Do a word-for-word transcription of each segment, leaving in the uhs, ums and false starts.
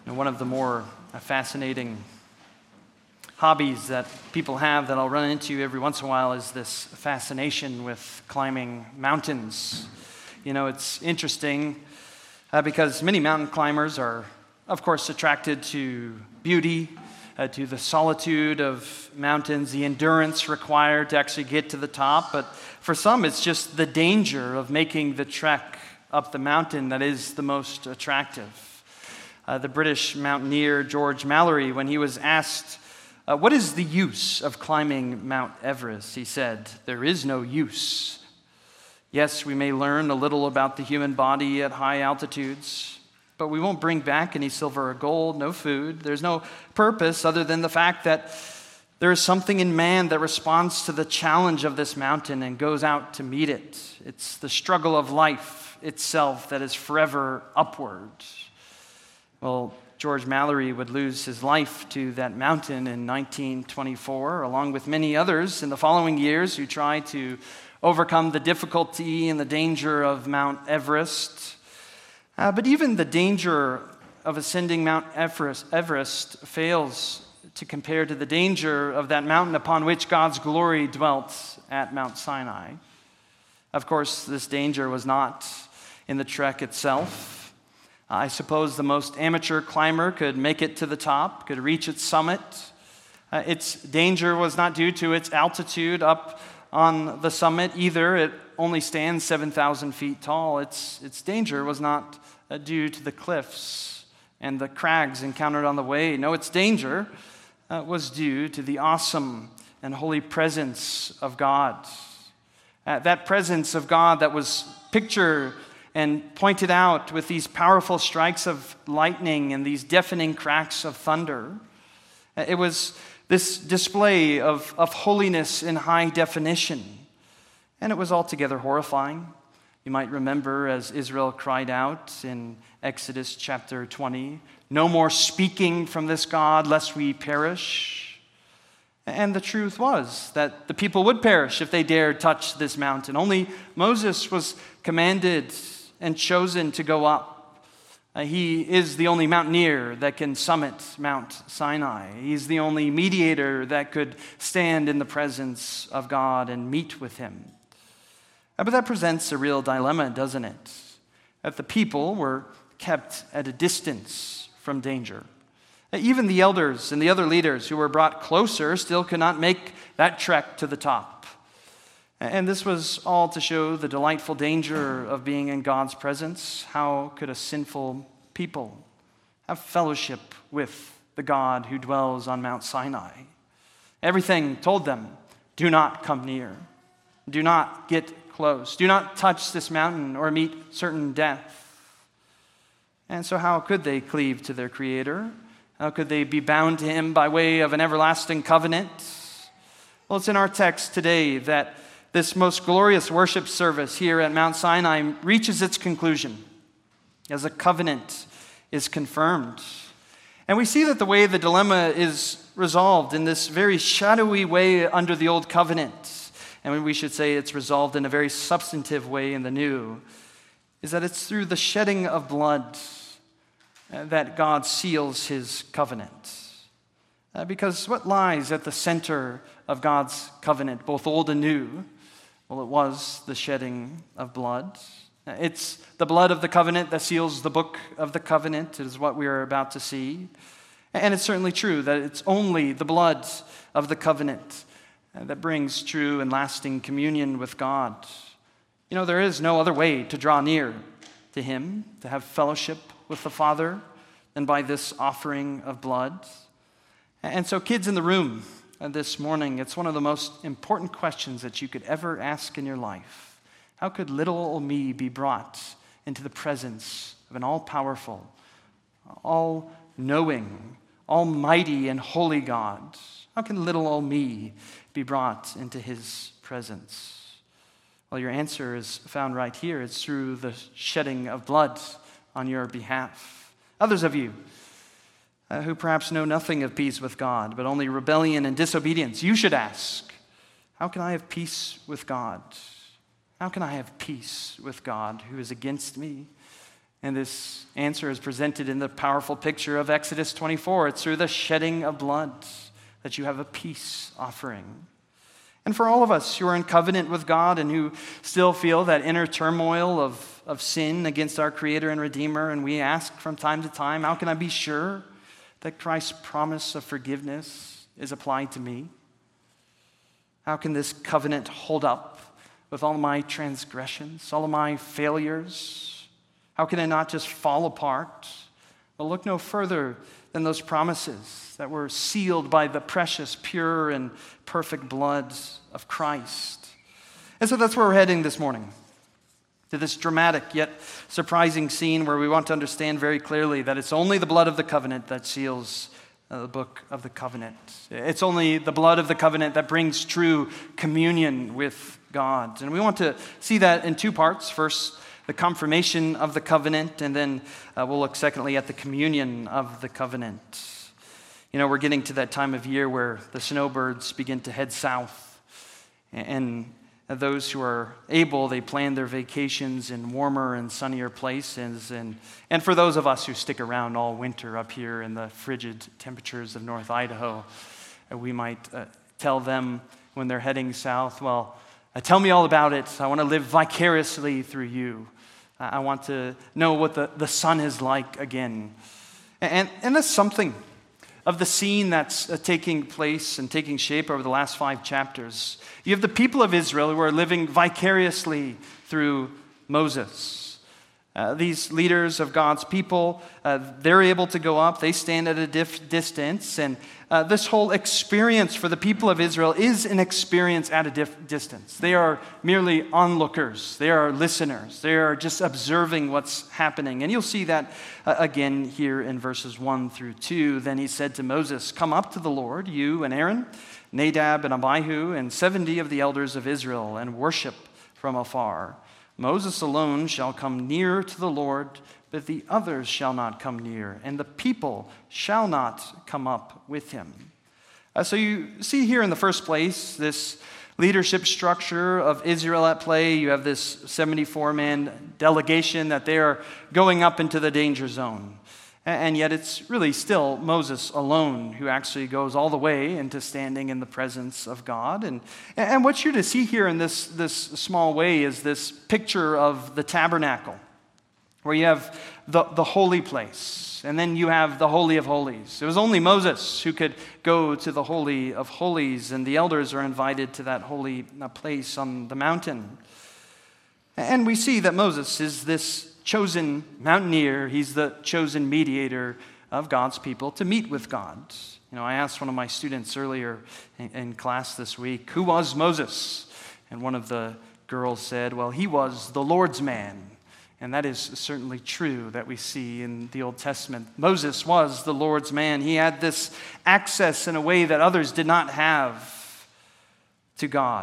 And one of the more fascinating hobbies that people have that I'll run into every once in a while is this fascination with climbing mountains. You know, it's interesting uh, because many mountain climbers are, of course, attracted to beauty, uh, to the solitude of mountains, the endurance required to actually get to the top. But for some, it's just the danger of making the trek up the mountain that is the most attractive. Uh, the British mountaineer George Mallory, when he was asked, uh, what is the use of climbing Mount Everest? He said, there is no use. Yes, we may learn a little about the human body at high altitudes, but we won't bring back any silver or gold, no food. There's no purpose other than the fact that there is something in man that responds to the challenge of this mountain and goes out to meet it. It's the struggle of life itself that is forever upward. Well, George Mallory would lose his life to that mountain in nineteen twenty-four, along with many others in the following years who tried to overcome the difficulty and the danger of Mount Everest. Uh, but even the danger of ascending Mount Everest, Everest fails to compare to the danger of that mountain upon which God's glory dwelt at Mount Sinai. Of course, this danger was not in the trek itself. I suppose the most amateur climber could make it to the top, could reach its summit. Uh, its danger was not due to its altitude up on the summit either. It only stands seven thousand feet tall. Its, its danger was not uh, due to the cliffs and the crags encountered on the way. No, its danger uh, was due to the awesome and holy presence of God. Uh, that presence of God that was pictured and pointed out with these powerful strikes of lightning and these deafening cracks of thunder. It was this display of, of holiness in high definition, and it was altogether horrifying. You might remember as Israel cried out in Exodus chapter twenty, "No more speaking from this God, lest we perish." And the truth was that the people would perish if they dared touch this mountain. Only Moses was commanded and chosen to go up. Uh, he is the only mountaineer that can summit Mount Sinai. He's the only mediator that could stand in the presence of God and meet with him. Uh, but that presents a real dilemma, doesn't it? That the people were kept at a distance from danger. Uh, even the elders and the other leaders who were brought closer still could not make that trek to the top. And this was all to show the delightful danger of being in God's presence. How could a sinful people have fellowship with the God who dwells on Mount Sinai? Everything told them, do not come near. Do not get close. Do not touch this mountain or meet certain death. And so how could they cleave to their Creator? How could they be bound to Him by way of an everlasting covenant? Well, it's in our text today that this most glorious worship service here at Mount Sinai reaches its conclusion as a covenant is confirmed. And we see that the way the dilemma is resolved in this very shadowy way under the old covenant, and we should say it's resolved in a very substantive way in the new, is that it's through the shedding of blood that God seals his covenant. Uh, because what lies at the center of God's covenant, both old and new? Well, it was the shedding of blood. It's the blood of the covenant that seals the book of the covenant. It is what we are about to see. And it's certainly true that it's only the blood of the covenant that brings true and lasting communion with God. You know, there is no other way to draw near to Him, to have fellowship with the Father, than by this offering of blood. And so, kids in the room, And this morning, it's one of the most important questions that you could ever ask in your life. How could little old me be brought into the presence of an all-powerful, all-knowing, almighty, and holy God? How can little old me be brought into his presence? Well, your answer is found right here. It's through the shedding of blood on your behalf. Others of you uh, who perhaps know nothing of peace with God, but only rebellion and disobedience, you should ask, how can I have peace with God? How can I have peace with God who is against me? And this answer is presented in the powerful picture of Exodus twenty-four. It's through the shedding of blood that you have a peace offering. And for all of us who are in covenant with God and who still feel that inner turmoil of, of sin against our Creator and Redeemer, and we ask from time to time, how can I be sure that Christ's promise of forgiveness is applied to me? How can this covenant hold up with all of my transgressions, all of my failures? How can it not just fall apart? Well, look no further than those promises that were sealed by the precious, pure, and perfect blood of Christ. And so that's where we're heading this morning, to this dramatic yet surprising scene where we want to understand very clearly that it's only the blood of the covenant that seals uh, the book of the covenant. It's only the blood of the covenant that brings true communion with God. And we want to see that in two parts. First, the confirmation of the covenant, and then uh, we'll look secondly at the communion of the covenant. You know, we're getting to that time of year where the snowbirds begin to head south, and those who are able, they plan their vacations in warmer and sunnier places, and, and for those of us who stick around all winter up here in the frigid temperatures of North Idaho, uh, we might uh, tell them when they're heading south, well, uh, tell me all about it. I want to live vicariously through you. Uh, I want to know what the, the sun is like again. And, and that's something of the scene that's uh, taking place and taking shape over the last five chapters. You have the people of Israel who are living vicariously through Moses. Uh, these leaders of God's people, uh, they're able to go up. They stand at a dif- distance. And uh, this whole experience for the people of Israel is an experience at a dif- distance. They are merely onlookers. They are listeners. They are just observing what's happening. And you'll see that uh, again here in verses one through two. Then he said to Moses, "Come up to the Lord, you and Aaron, Nadab and Abihu, and seventy of the elders of Israel, and worship from afar. Moses alone shall come near to the Lord, but the others shall not come near, and the people shall not come up with him." Uh, so you see here in the first place this leadership structure of Israel at play. You have this seventy-four man delegation that they are going up into the danger zone. And yet it's really still Moses alone who actually goes all the way into standing in the presence of God. And, and what you're to see here in this, this small way is this picture of the tabernacle, where you have the, the holy place, and then you have the Holy of Holies. It was only Moses who could go to the Holy of Holies, and the elders are invited to that holy place on the mountain. And we see that Moses is this chosen mountaineer. He's the chosen mediator of God's people to meet with God. You know, I asked one of my students earlier in, in class this week, who was Moses? And one of the girls said, well, he was the Lord's man. And that is certainly true that we see in the Old Testament. Moses was the Lord's man. He had this access in a way that others did not have to God.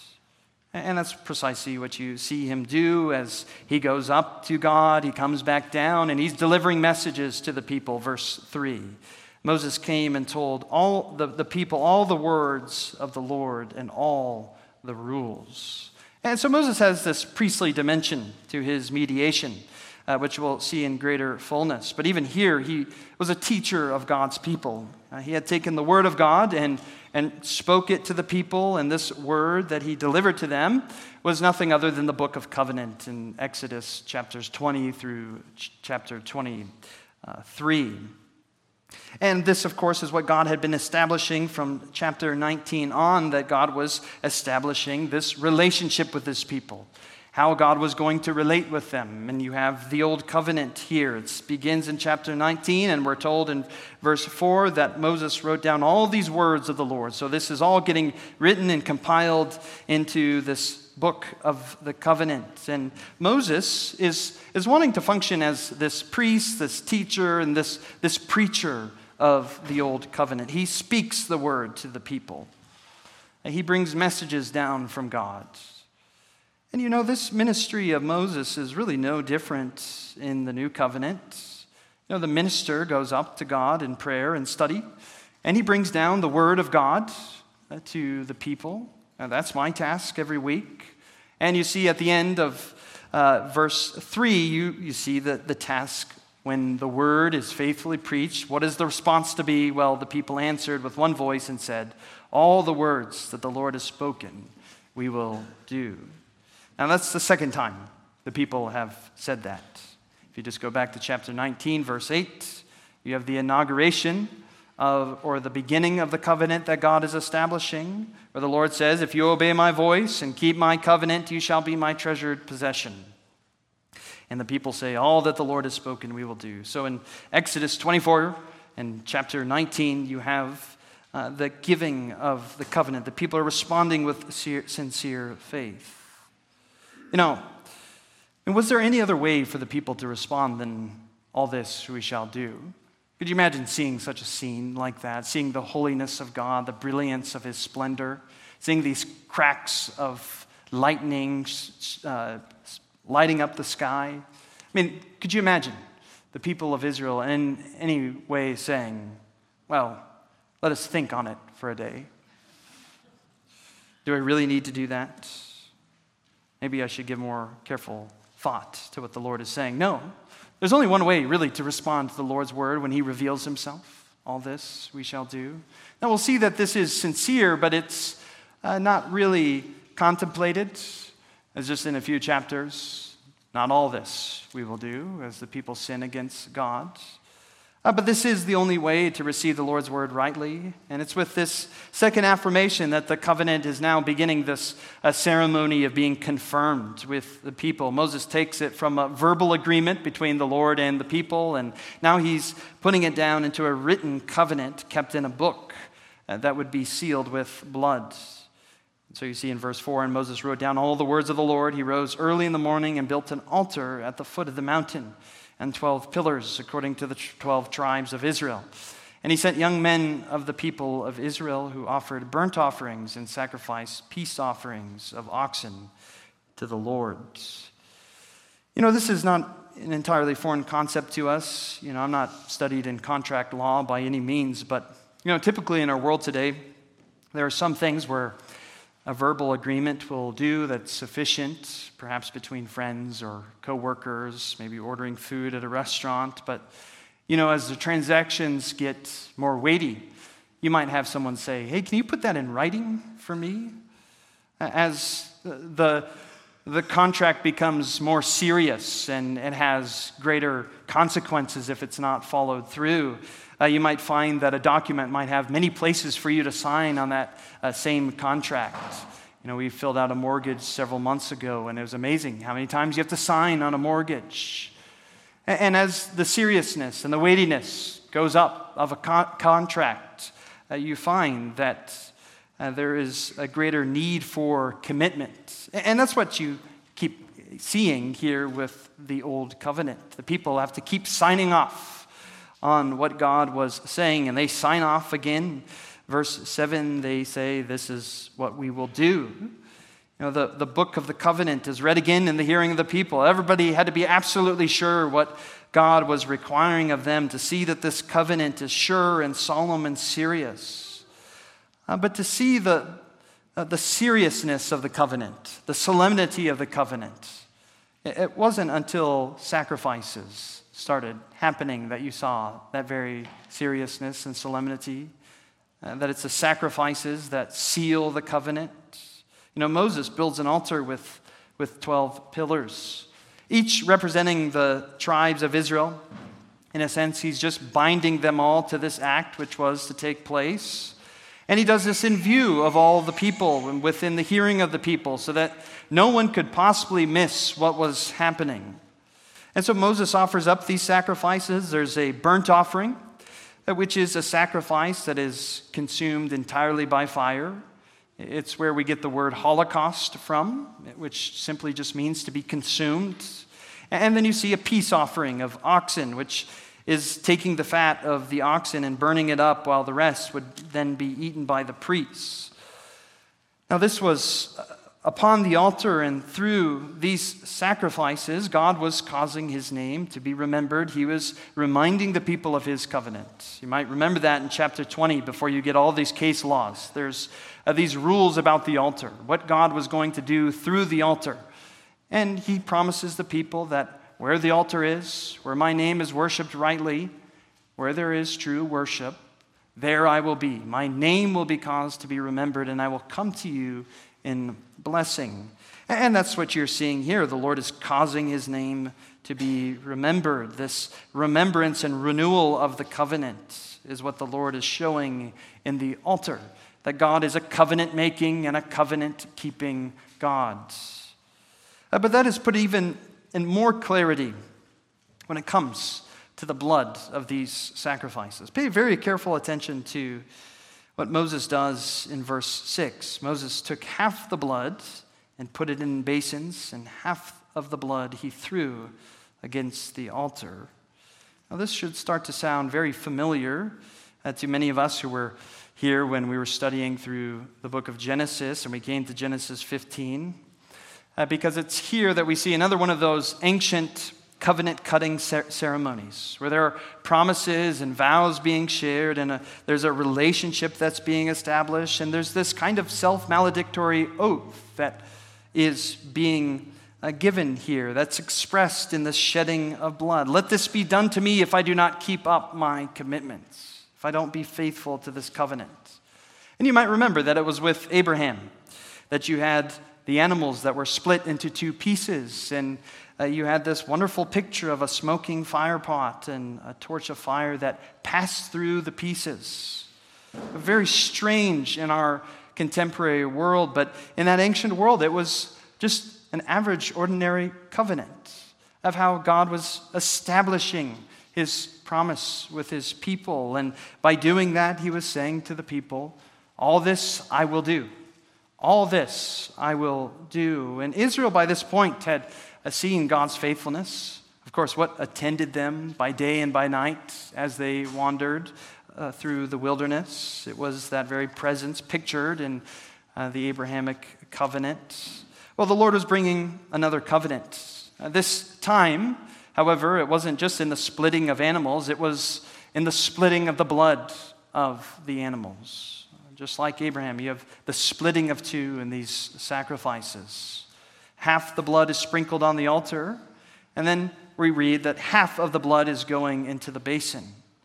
And that's precisely what you see him do as he goes up to God. He comes back down, and he's delivering messages to the people. Verse three, Moses came and told all the, the people all the words of the Lord and all the rules. And so Moses has this priestly dimension to his mediation, uh, which we'll see in greater fullness. But even here, he was a teacher of God's people. Uh, he had taken the word of God and and spoke it to the people, and this word that he delivered to them was nothing other than the book of covenant in Exodus chapters twenty through ch- chapter twenty-three. And this, of course, is what God had been establishing from chapter nineteen on, that God was establishing this relationship with his people, how God was going to relate with them. And you have the old covenant here. It begins in chapter nineteen, and we're told in verse four that Moses wrote down all these words of the Lord. So this is all getting written and compiled into this book of the covenant. And Moses is, is wanting to function as this priest, this teacher, and this, this preacher of the old covenant. He speaks the word to the people. And he brings messages down from God. And you know, this ministry of Moses is really no different in the new covenant. You know, the minister goes up to God in prayer and study, and he brings down the word of God to the people. Now, that's my task every week. And you see at the end of uh, verse three, you, you see the, the task when the word is faithfully preached. What is the response to be? Well, the people answered with one voice and said, all the words that the Lord has spoken, we will do. Now that's the second time the people have said that. If you just go back to chapter nineteen, verse eight, you have the inauguration of, or the beginning of the covenant that God is establishing, where the Lord says, if you obey my voice and keep my covenant, you shall be my treasured possession. And the people say, all that the Lord has spoken, we will do. So in Exodus twenty-four and chapter nineteen, you have uh, the giving of the covenant. The people are responding with sincere faith. You know, and was there any other way for the people to respond than all this we shall do? Could you imagine seeing such a scene like that, seeing the holiness of God, the brilliance of his splendor, seeing these cracks of lightning uh, lighting up the sky? I mean, could you imagine the people of Israel in any way saying, well, let us think on it for a day? Do I really need to do that? Maybe I should give more careful thought to what the Lord is saying. No, there's only one way really to respond to the Lord's word when he reveals himself. All this we shall do. Now we'll see that this is sincere, but it's uh, not really contemplated. As just in a few chapters, not all this we will do as the people sin against God. Uh, but this is the only way to receive the Lord's word rightly. And it's with this second affirmation that the covenant is now beginning this uh, ceremony of being confirmed with the people. Moses takes it from a verbal agreement between the Lord and the people, and now he's putting it down into a written covenant kept in a book uh, that would be sealed with blood. So you see in verse four, and Moses wrote down all the words of the Lord. He rose early in the morning and built an altar at the foot of the mountain, and twelve pillars according to the twelve tribes of Israel. And he sent young men of the people of Israel who offered burnt offerings and sacrificed peace offerings of oxen to the Lord. You know, this is not an entirely foreign concept to us. You know, I'm not studied in contract law by any means, but, you know, typically in our world today, there are some things where a verbal agreement will do that's sufficient, perhaps between friends or co-workers, maybe ordering food at a restaurant. But, you know, as the transactions get more weighty, you might have someone say, hey, can you put that in writing for me? As the, the contract becomes more serious and it has greater consequences if it's not followed through, Uh, you might find that a document might have many places for you to sign on that uh, same contract. You know, we filled out a mortgage several months ago, and it was amazing how many times you have to sign on a mortgage. And, and as the seriousness and the weightiness goes up of a con- contract, uh, you find that uh, there is a greater need for commitment. And, and that's what you keep seeing here with the Old Covenant. The people have to keep signing off on what God was saying, and they sign off again. Verse seven, they say, this is what we will do. You know, the, the book of the covenant is read again in the hearing of the people. Everybody had to be absolutely sure what God was requiring of them, to see that this covenant is sure and solemn and serious. Uh, but to see the, uh, the seriousness of the covenant, the solemnity of the covenant, it, it wasn't until sacrifices started happening that you saw that very seriousness and solemnity, uh, that it's the sacrifices that seal the covenant. You know, Moses builds an altar with, with twelve pillars, each representing the tribes of Israel. In a sense, he's just binding them all to this act which was to take place. And he does this in view of all the people and within the hearing of the people, so that no one could possibly miss what was happening. And so Moses offers up these sacrifices. There's a burnt offering, which is a sacrifice that is consumed entirely by fire. It's where we get the word Holocaust from, which simply just means to be consumed. And then you see a peace offering of oxen, which is taking the fat of the oxen and burning it up, while the rest would then be eaten by the priests. Now this was upon the altar, and through these sacrifices, God was causing his name to be remembered. He was reminding the people of his covenant. You might remember that in chapter twenty, before you get all these case laws. There's uh, these rules about the altar, what God was going to do through the altar. And he promises the people that where the altar is, where my name is worshiped rightly, where there is true worship, there I will be. My name will be caused to be remembered, and I will come to you in blessing. And that's what you're seeing here. The Lord is causing his name to be remembered. This remembrance and renewal of the covenant is what the Lord is showing in the altar, that God is a covenant-making and a covenant-keeping God. Uh, but that is put even in more clarity when it comes to the blood of these sacrifices. Pay very careful attention to what Moses does in verse six. Moses took half the blood and put it in basins, and half of the blood he threw against the altar. Now, this should start to sound very familiar uh, to many of us who were here when we were studying through the book of Genesis, and we came to Genesis fifteen, uh, because it's here that we see another one of those ancient covenant-cutting ceremonies, where there are promises and vows being shared, and a, there's a relationship that's being established, and there's this kind of self-maledictory oath that is being uh, given here, that's expressed in the shedding of blood. Let this be done to me if I do not keep up my commitments, if I don't be faithful to this covenant. And you might remember that it was with Abraham that you had the animals that were split into two pieces, and Uh, you had this wonderful picture of a smoking fire pot and a torch of fire that passed through the pieces. Very strange in our contemporary world, but in that ancient world, it was just an average, ordinary covenant of how God was establishing his promise with his people. And by doing that, he was saying to the people, all this I will do. All this I will do. And Israel, by this point, had seen God's faithfulness. Of course, what attended them by day and by night as they wandered uh, through the wilderness. It was that very presence pictured in uh, the Abrahamic covenant. Well, the Lord was bringing another covenant. Uh, this time, however, it wasn't just in the splitting of animals, it was in the splitting of the blood of the animals. Just like Abraham, you have the splitting of two in these sacrifices. Half the blood is sprinkled on the altar, and then we read that half of the blood is going into the basin.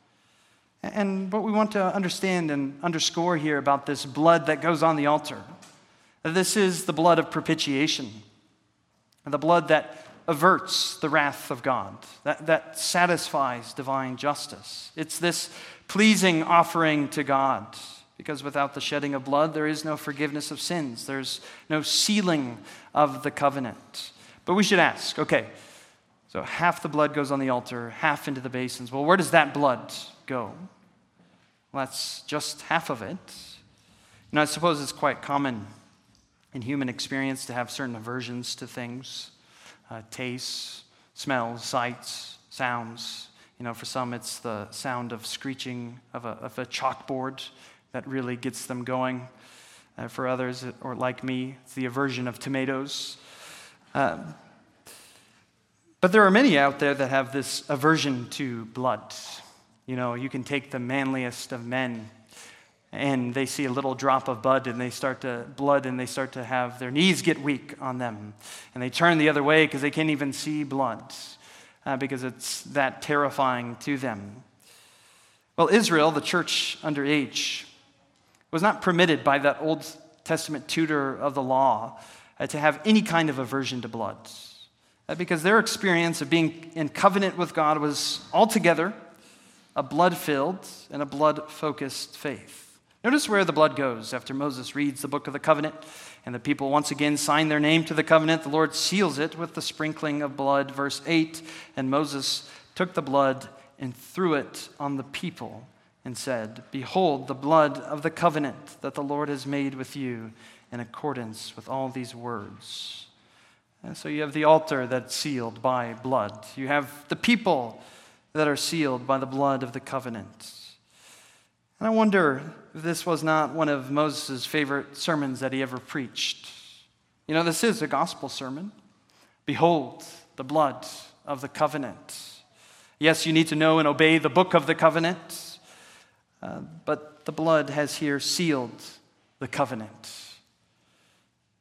And what we want to understand and underscore here about this blood that goes on the altar, this is the blood of propitiation, the blood that averts the wrath of God, that, that satisfies divine justice. It's this pleasing offering to God. Because without the shedding of blood, there is no forgiveness of sins. There's no sealing of the covenant. But we should ask, okay, so half the blood goes on the altar, half into the basins. Well, where does that blood go? Well, that's just half of it. You know, I suppose it's quite common in human experience to have certain aversions to things, uh, tastes, smells, sights, sounds. You know, for some, it's the sound of screeching of a, of a chalkboard that really gets them going. Uh, for others, or like me, it's the aversion of tomatoes. Uh, but there are many out there that have this aversion to blood. You know, you can take the manliest of men, and they see a little drop of blood, and they start to blood, and they start to have their knees get weak on them, and they turn the other way because they can't even see blood, uh, because it's that terrifying to them. Well, Israel, the church under age, was not permitted by that Old Testament tutor of the law uh, to have any kind of aversion to blood, uh, because their experience of being in covenant with God was altogether a blood-filled and a blood-focused faith. Notice where the blood goes after Moses reads the book of the covenant, and the people once again sign their name to the covenant. The Lord seals it with the sprinkling of blood. Verse eight, and Moses took the blood and threw it on the people, and said, behold, the blood of the covenant that the Lord has made with you in accordance with all these words. And so you have the altar that's sealed by blood. You have the people that are sealed by the blood of the covenant. And I wonder if this was not one of Moses' favorite sermons that he ever preached. You know, this is a gospel sermon. Behold, the blood of the covenant. Yes, you need to know and obey the book of the covenant. Uh, but the blood has here sealed the covenant.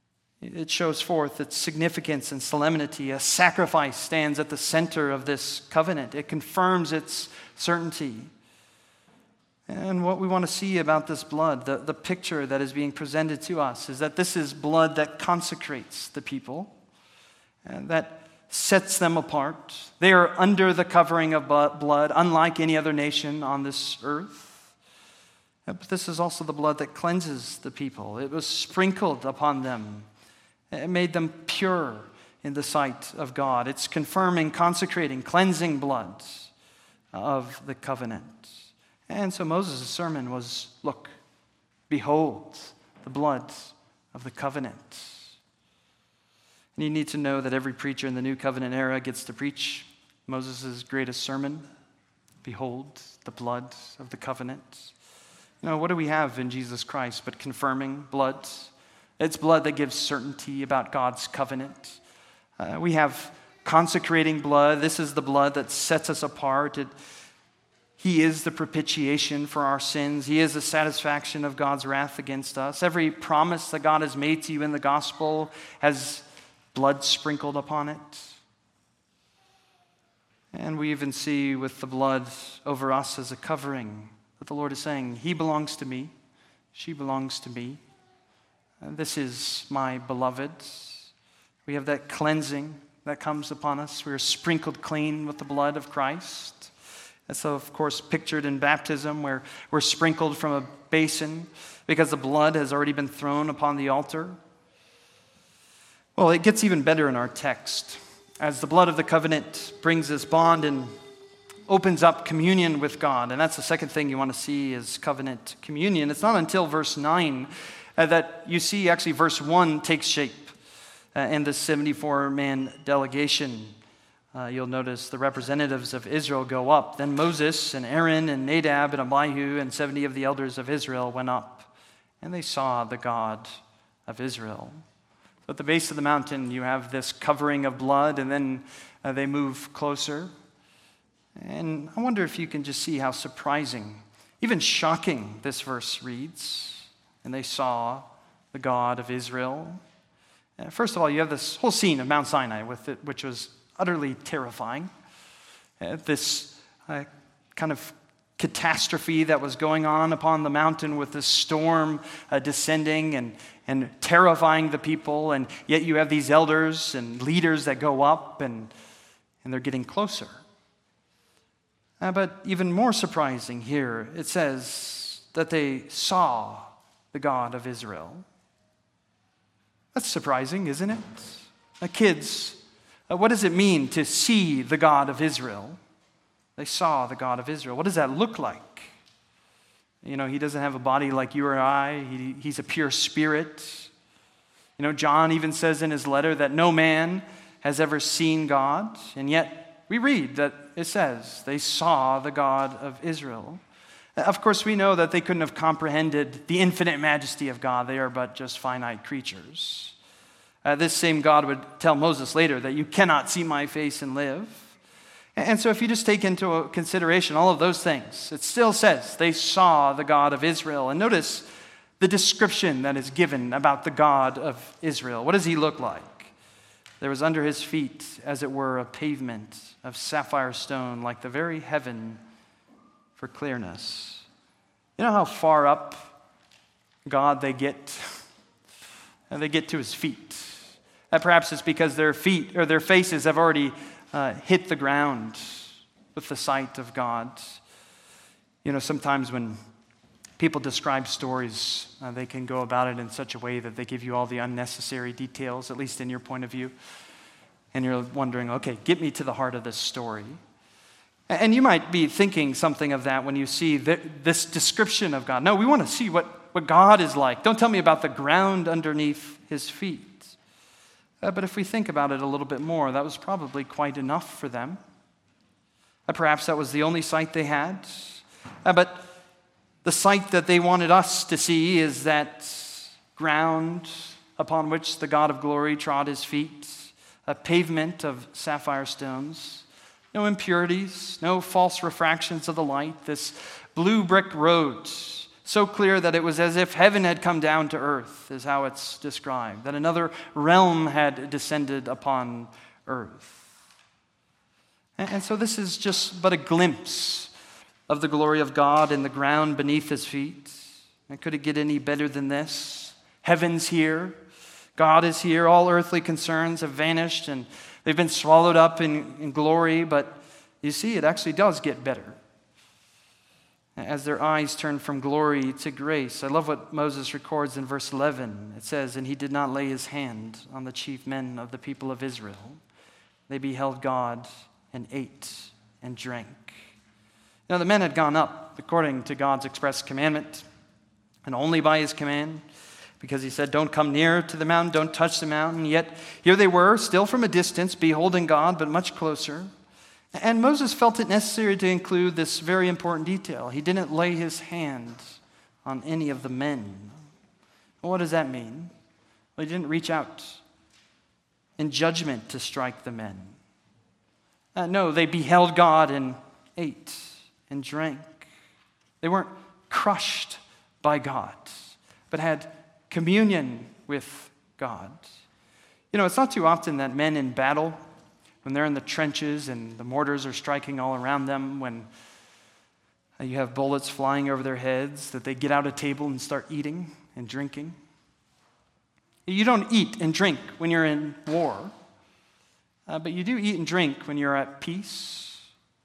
It shows forth its significance and solemnity. A sacrifice stands at the center of this covenant. It confirms its certainty. And what we want to see about this blood, the, the picture that is being presented to us, is that this is blood that consecrates the people and that sets them apart. They are under the covering of blood, unlike any other nation on this earth. But this is also the blood that cleanses the people. It was sprinkled upon them. It made them pure in the sight of God. It's confirming, consecrating, cleansing blood of the covenant. And so Moses' sermon was, look, behold, the blood of the covenant. And you need to know that every preacher in the New Covenant era gets to preach Moses' greatest sermon. Behold, the blood of the covenant. You know, what do we have in Jesus Christ but confirming blood? It's blood that gives certainty about God's covenant. Uh, we have consecrating blood. This is the blood that sets us apart. It, he is the propitiation for our sins. He is the satisfaction of God's wrath against us. Every promise that God has made to you in the gospel has blood sprinkled upon it. And we even see with the blood over us as a covering that the Lord is saying, he belongs to me, she belongs to me. And this is my beloved. We have that cleansing that comes upon us. We are sprinkled clean with the blood of Christ. And so, of course, pictured in baptism, where we're sprinkled from a basin because the blood has already been thrown upon the altar. Well, it gets even better in our text. As the blood of the covenant brings this bond and opens up communion with God. And that's the second thing you want to see is covenant communion. It's not until verse nine uh, that you see actually verse one takes shape uh, in the seventy-four man delegation. Uh, you'll notice the representatives of Israel go up. Then Moses and Aaron and Nadab and Abihu and seventy of the elders of Israel went up, and they saw the God of Israel. So at the base of the mountain, you have this covering of blood, and then uh, they move closer. And I wonder if you can just see how surprising, even shocking, this verse reads. And they saw the God of Israel. Uh, first of all, you have this whole scene of Mount Sinai, with it, which was utterly terrifying. Uh, this uh, kind of catastrophe that was going on upon the mountain with this storm uh, descending and, and terrifying the people. And yet you have these elders and leaders that go up and, and they're getting closer. Uh, but even more surprising here, it says that they saw the God of Israel. That's surprising, isn't it? Uh, kids, uh, what does it mean to see the God of Israel? They saw the God of Israel. What does that look like? You know, he doesn't have a body like you or I. He, he's a pure spirit. You know, John even says in his letter that no man has ever seen God, and yet we read that it says they saw the God of Israel. Of course, we know that they couldn't have comprehended the infinite majesty of God. They are but just finite creatures. Uh, this same God would tell Moses later that you cannot see my face and live. And so if you just take into consideration all of those things, it still says they saw the God of Israel. And notice the description that is given about the God of Israel. What does he look like? There was under his feet, as it were, a pavement of sapphire stone, like the very heaven for clearness. You know how far up God they get? And they get to his feet. And perhaps it's because their feet or their faces have already uh, hit the ground with the sight of God. You know, sometimes when people describe stories, uh, they can go about it in such a way that they give you all the unnecessary details, at least in your point of view. And you're wondering, okay, get me to the heart of this story. And you might be thinking something of that when you see th- this description of God. No, we want to see what, what God is like. Don't tell me about the ground underneath his feet. Uh, but if we think about it a little bit more, that was probably quite enough for them. Uh, perhaps that was the only sight they had. Uh, but the sight that they wanted us to see is that ground upon which the God of glory trod his feet, a pavement of sapphire stones, no impurities, no false refractions of the light, this blue brick road So clear that it was as if heaven had come down to earth, is how it's described, that another realm had descended upon earth. And, and so this is just but a glimpse of the glory of God in the ground beneath his feet. And could it get any better than this? Heaven's here. God is here. All earthly concerns have vanished and they've been swallowed up in, in glory. But you see, it actually does get better as their eyes turn from glory to grace. I love what Moses records in verse eleven. It says, "And he did not lay his hand on the chief men of the people of Israel. They beheld God and ate and drank." Now the men had gone up according to God's express commandment, and only by his command, because he said, "Don't come near to the mountain, don't touch the mountain." Yet here they were, still from a distance, beholding God, but much closer. And Moses felt it necessary to include this very important detail. He didn't lay his hand on any of the men. Well, what does that mean? Well, he didn't reach out in judgment to strike the men. Uh, no, they beheld God and ate and drank. They weren't crushed by God, but had communion with God. You know, it's not too often that men in battle, when they're in the trenches and the mortars are striking all around them, when you have bullets flying over their heads, that they get out a table and start eating and drinking. You don't eat and drink when you're in war, uh, but you do eat and drink when you're at peace.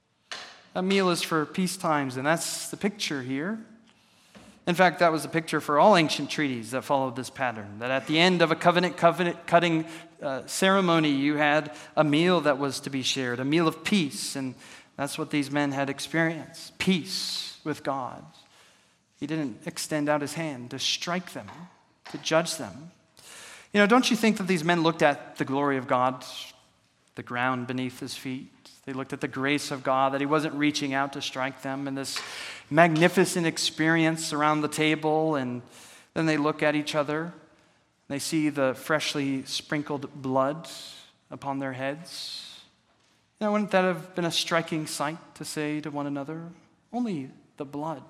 A meal is for peace times, and that's the picture here. In fact, that was the picture for all ancient treaties that followed this pattern, that at the end of a covenant covenant cutting uh, ceremony, you had a meal that was to be shared, a meal of peace, and that's what these men had experienced, peace with God. He didn't extend out his hand to strike them, to judge them. You know, don't you think that these men looked at the glory of God, the ground beneath his feet? They looked at the grace of God, that he wasn't reaching out to strike them in this magnificent experience around the table. And then they look at each other. They see the freshly sprinkled blood upon their heads. Now, wouldn't that have been a striking sight to say to one another? Only the blood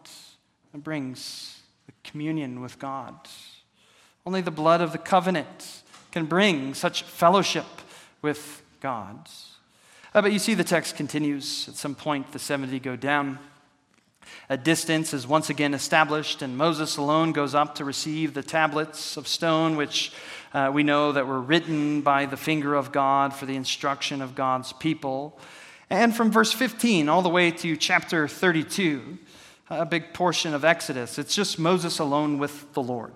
brings the communion with God. Only the blood of the covenant can bring such fellowship with God. Uh, but you see the text continues. At some point, the seventy go down. A distance is once again established, and Moses alone goes up to receive the tablets of stone, which uh, we know that were written by the finger of God for the instruction of God's people. And from verse fifteen all the way to chapter thirty-two, a big portion of Exodus, it's just Moses alone with the Lord.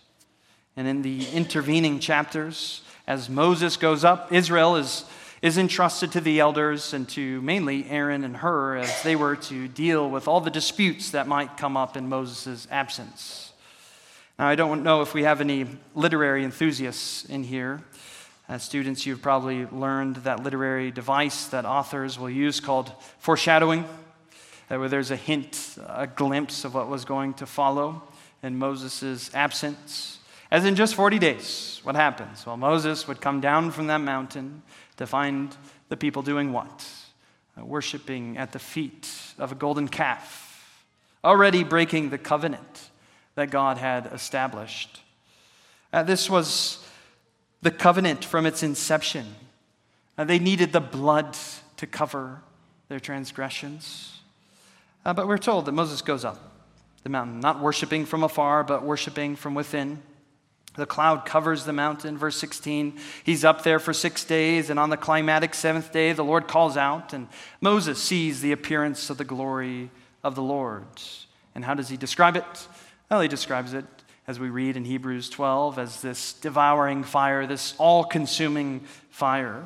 And in the intervening chapters, as Moses goes up, Israel is is entrusted to the elders and to mainly Aaron and Hur as they were to deal with all the disputes that might come up in Moses' absence. Now, I don't know if we have any literary enthusiasts in here. As students, you've probably learned that literary device that authors will use called foreshadowing, where there's a hint, a glimpse of what was going to follow in Moses' absence. As in just forty days, what happens? Well, Moses would come down from that mountain to find the people doing what? Uh, worshiping at the feet of a golden calf, already breaking the covenant that God had established. Uh, this was the covenant from its inception. Uh, they needed the blood to cover their transgressions. Uh, but we're told that Moses goes up the mountain, not worshiping from afar, but worshiping from within. The cloud covers the mountain, verse sixteen. He's up there for six days, and on the climatic seventh day, the Lord calls out, and Moses sees the appearance of the glory of the Lord. And how does he describe it? Well, he describes it, as we read in Hebrews twelve, as this devouring fire, this all-consuming fire.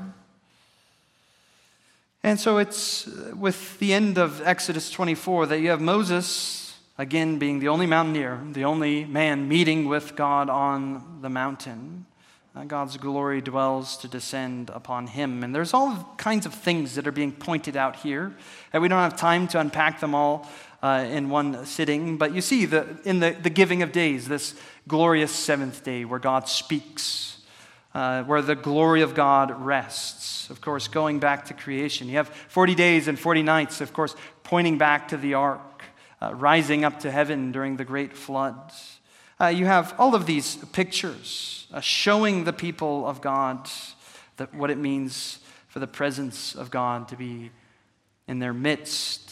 And so it's with the end of Exodus twenty-four that you have Moses, again, being the only mountaineer, the only man meeting with God on the mountain. Uh, God's glory dwells to descend upon him. And there's all kinds of things that are being pointed out here. And we don't have time to unpack them all uh, in one sitting. But you see, the, in the, the giving of days, this glorious seventh day where God speaks, uh, where the glory of God rests. Of course, going back to creation. You have forty days and forty nights, of course, pointing back to the ark. uh, rising up to heaven during the great flood. Uh, you have all of these pictures uh, showing the people of God that what it means for the presence of God to be in their midst.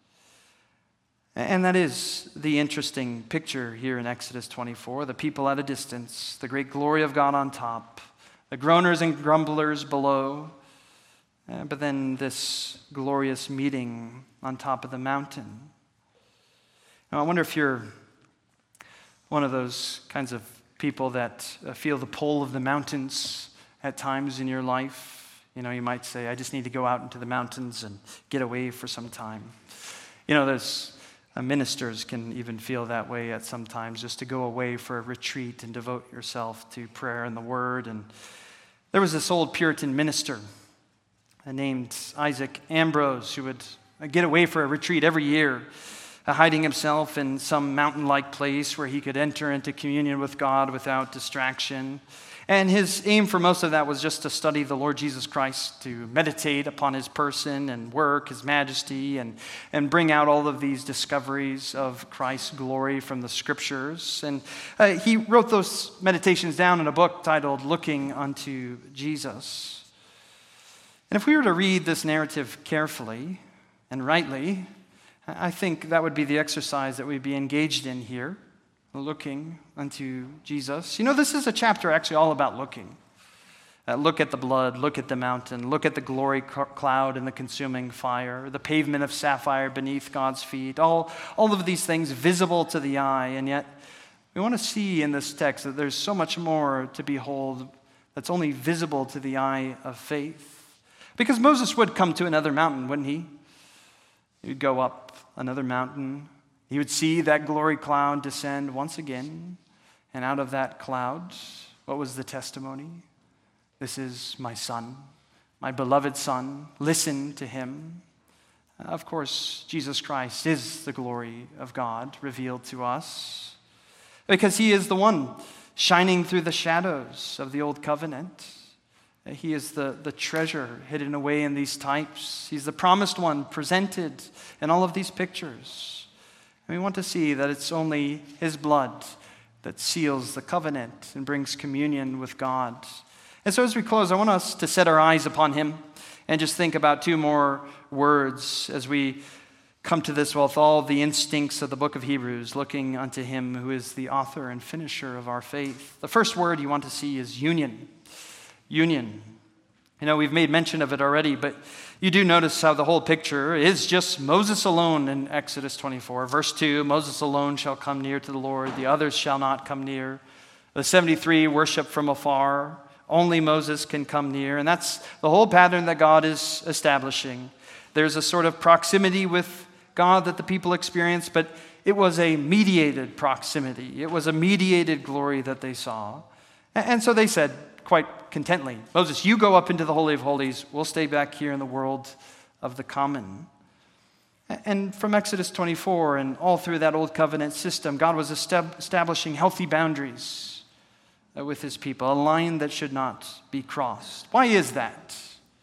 And that is the interesting picture here in Exodus twenty-four. The people at a distance, the great glory of God on top, the groaners and grumblers below, uh, but then this glorious meeting on top of the mountain. Now, I wonder if you're one of those kinds of people that uh, feel the pull of the mountains at times in your life. You know, you might say, I just need to go out into the mountains and get away for some time. You know, there's Uh, ministers can even feel that way at some times, just to go away for a retreat and devote yourself to prayer and the Word. And there was this old Puritan minister uh, named Isaac Ambrose who would uh, get away for a retreat every year, uh, hiding himself in some mountain-like place where he could enter into communion with God without distraction. And his aim for most of that was just to study the Lord Jesus Christ, to meditate upon his person and work, his majesty, and, and bring out all of these discoveries of Christ's glory from the Scriptures. And uh, he wrote those meditations down in a book titled Looking Unto Jesus. And if we were to read this narrative carefully and rightly, I think that would be the exercise that we'd be engaged in here. Looking unto Jesus. You know, this is a chapter actually all about looking. Uh, look at the blood, look at the mountain, look at the glory cloud and the consuming fire, the pavement of sapphire beneath God's feet, all, all of these things visible to the eye. And yet, we want to see in this text that there's so much more to behold that's only visible to the eye of faith. Because Moses would come to another mountain, wouldn't he? He would go up another mountain. He would see that glory cloud descend once again, and out of that cloud, what was the testimony? This is my son, my beloved son. Listen to him. Of course, Jesus Christ is the glory of God revealed to us, because he is the one shining through the shadows of the old covenant. He is the, the treasure hidden away in these types. He's the promised one presented in all of these pictures. We want to see that it's only his blood that seals the covenant and brings communion with God. And so as we close, I want us to set our eyes upon him and just think about two more words as we come to this with all the instincts of the book of Hebrews, looking unto him who is the author and finisher of our faith. The first word you want to see is union. Union. You know, we've made mention of it already, but you do notice how the whole picture is just Moses alone in Exodus twenty-four. Verse two, Moses alone shall come near to the Lord, the others shall not come near. The seventy-three worship from afar. Only Moses can come near. And that's the whole pattern that God is establishing. There's a sort of proximity with God that the people experience, but it was a mediated proximity. It was a mediated glory that they saw. And so they said, quite contently, Moses, you go up into the Holy of Holies. We'll stay back here in the world of the common. And from Exodus twenty-four and all through that old covenant system, God was establishing healthy boundaries with his people, a line that should not be crossed. Why is that?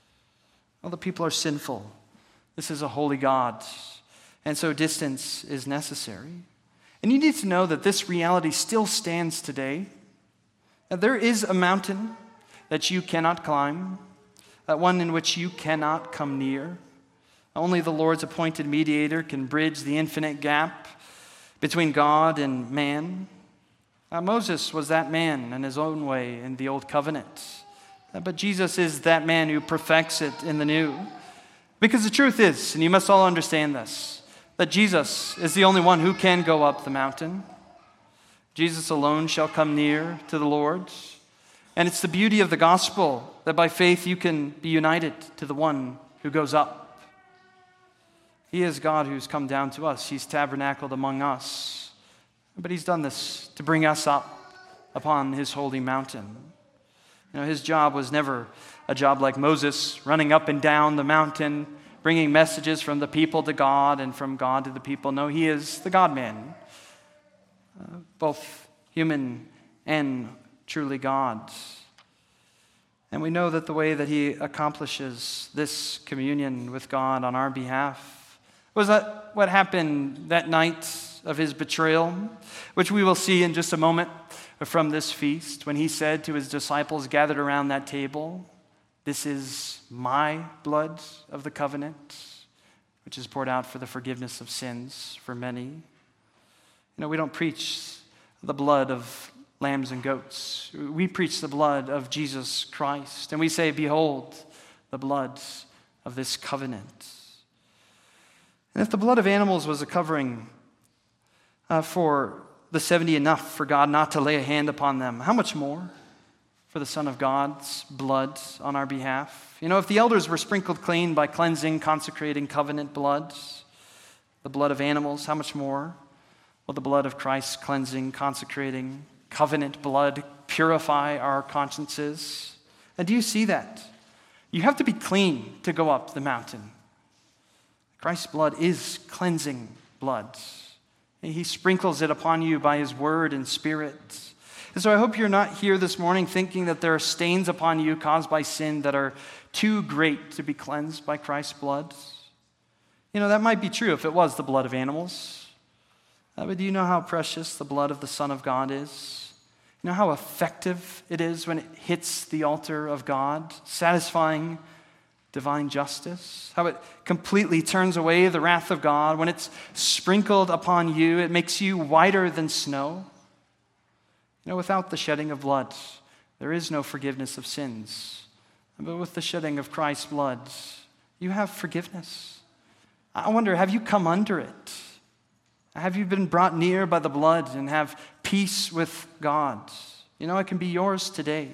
Well, the people are sinful. This is a holy God. And so distance is necessary. And you need to know that this reality still stands today. That there is a mountain that you cannot climb, that one in which you cannot come near. Only the Lord's appointed mediator can bridge the infinite gap between God and man. Uh, Moses was that man in his own way in the old covenant. Uh, but Jesus is that man who perfects it in the new. Because the truth is, and you must all understand this, that Jesus is the only one who can go up the mountain. Jesus alone shall come near to the Lord. And it's the beauty of the gospel that by faith you can be united to the one who goes up. He is God who's come down to us. He's tabernacled among us. But he's done this to bring us up upon his holy mountain. You know, his job was never a job like Moses, running up and down the mountain, bringing messages from the people to God and from God to the people. No, he is the God-man. Uh, both human and truly God. And we know that the way that he accomplishes this communion with God on our behalf Was that what happened that night of his betrayal, which we will see in just a moment from this feast, when he said to his disciples gathered around that table, "This is my blood of the covenant, which is poured out for the forgiveness of sins for many." You know, we don't preach the blood of lambs and goats. We preach the blood of Jesus Christ, and we say, "Behold, the blood of this covenant." And if the blood of animals was a covering uh, for the seventy enough for God not to lay a hand upon them, how much more for the Son of God's blood on our behalf? You know, if the elders were sprinkled clean by cleansing, consecrating covenant blood, the blood of animals, how much more will the blood of Christ's cleansing, consecrating, covenant blood purify our consciences? And do you see that? You have to be clean to go up the mountain. Christ's blood is cleansing blood. He sprinkles it upon you by his word and spirit. And so I hope you're not here this morning thinking that there are stains upon you caused by sin that are too great to be cleansed by Christ's blood. You know, that might be true if it was the blood of animals. Uh, but do you know how precious the blood of the Son of God is? You know how effective it is when it hits the altar of God, satisfying divine justice? How it completely turns away the wrath of God. When it's sprinkled upon you, it makes you whiter than snow. You know, without the shedding of blood, there is no forgiveness of sins. But with the shedding of Christ's blood, you have forgiveness. I wonder, have you come under it? Have you been brought near by the blood and have peace with God? You know, it can be yours today.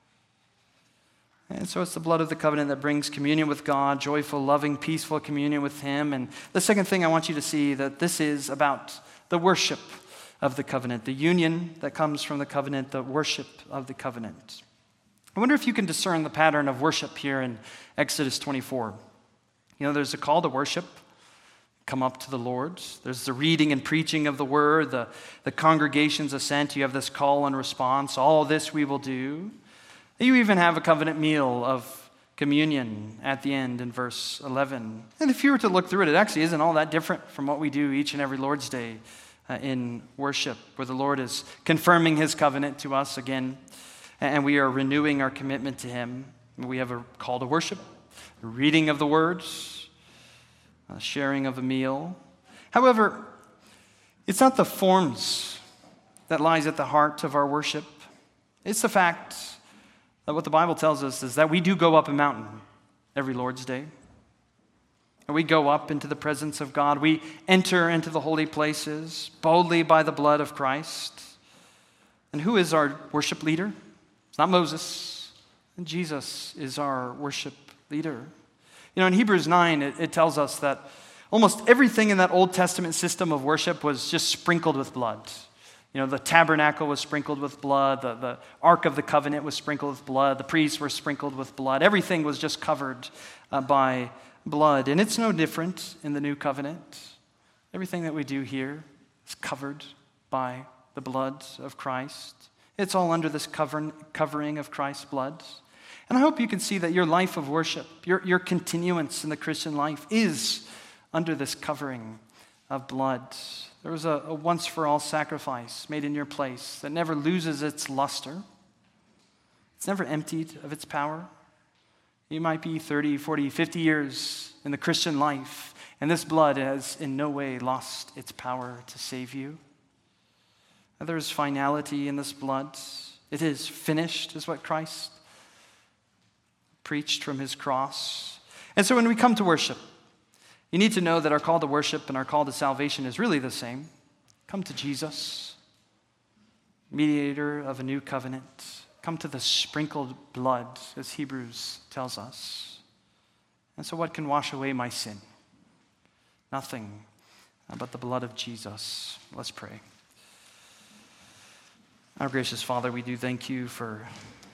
And so it's the blood of the covenant that brings communion with God, joyful, loving, peaceful communion with him. And the second thing I want you to see, that this is about the worship of the covenant, the union that comes from the covenant, the worship of the covenant. I wonder if you can discern the pattern of worship here in Exodus twenty-four. You know, there's a call to worship. Come up to the Lord. There's the reading and preaching of the word, the, the congregation's assent. You have this call and response. All this we will do. You even have a covenant meal of communion at the end in verse eleven. And if you were to look through it, it actually isn't all that different from what we do each and every Lord's Day uh, in worship, where the Lord is confirming his covenant to us again, and we are renewing our commitment to him. We have a call to worship, a reading of the words, a sharing of a meal. However, it's not the forms that lies at the heart of our worship. It's the fact that what the Bible tells us is that we do go up a mountain every Lord's Day. And we go up into the presence of God. We enter into the holy places boldly by the blood of Christ. And who is our worship leader? It's not Moses. And Jesus is our worship leader. You know, in Hebrews nine, it, it tells us that almost everything in that Old Testament system of worship was just sprinkled with blood. You know, the tabernacle was sprinkled with blood. The, the Ark of the Covenant was sprinkled with blood. The priests were sprinkled with blood. Everything was just covered uh, by blood. And it's no different in the New Covenant. Everything that we do here is covered by the blood of Christ. It's all under this cover, covering of Christ's blood. And I hope you can see that your life of worship, your, your continuance in the Christian life is under this covering of blood. There was a, a once-for-all sacrifice made in your place that never loses its luster. It's never emptied of its power. You might be thirty, forty, fifty years in the Christian life, and this blood has in no way lost its power to save you. There is finality in this blood. It is finished, is what Christ preached from his cross. And so when we come to worship, you need to know that our call to worship and our call to salvation is really the same. Come to Jesus, mediator of a new covenant. Come to the sprinkled blood, as Hebrews tells us. And so what can wash away my sin? Nothing but the blood of Jesus. Let's pray. Our gracious Father, we do thank you for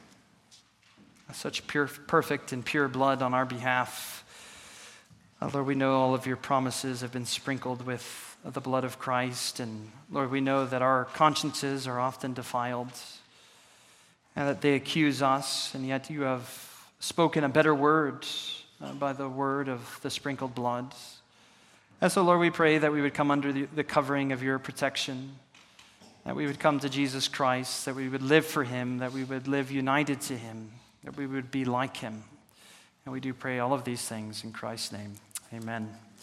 such pure, perfect and pure blood on our behalf. Uh, Lord, we know all of your promises have been sprinkled with the blood of Christ. And Lord, we know that our consciences are often defiled and that they accuse us. And yet you have spoken a better word uh, by the word of the sprinkled blood. And so, Lord, we pray that we would come under the, the covering of your protection, that we would come to Jesus Christ, that we would live for him, that we would live united to him, that we would be like him. And we do pray all of these things in Christ's name. Amen.